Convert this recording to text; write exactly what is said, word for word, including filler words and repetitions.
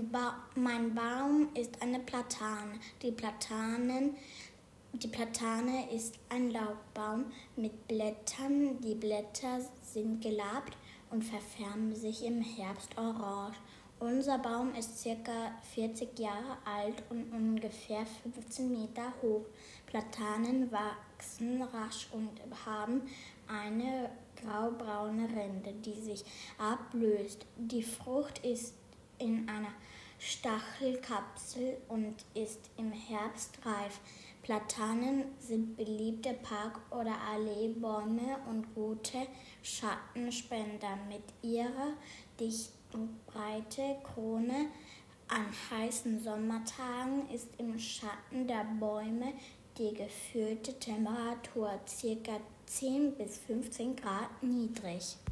Ba- mein Baum ist eine Platane. Die, Platanen, die Platane ist ein Laubbaum mit Blättern. Die Blätter sind gelappt und verfärben sich im Herbst orange. Unser Baum ist ca. vierzig Jahre alt und ungefähr fünfzehn Meter hoch. Platanen wachsen rasch und haben eine graubraune Rinde, die sich ablöst. Die Frucht ist in einer Stachelkapsel und ist im Herbst reif. Platanen sind beliebte Park- oder Alleebäume und gute Schattenspender. Mit ihrer dichten, breiten Krone an heißen Sommertagen ist im Schatten der Bäume die gefühlte Temperatur ca. zehn bis fünfzehn Grad niedrig.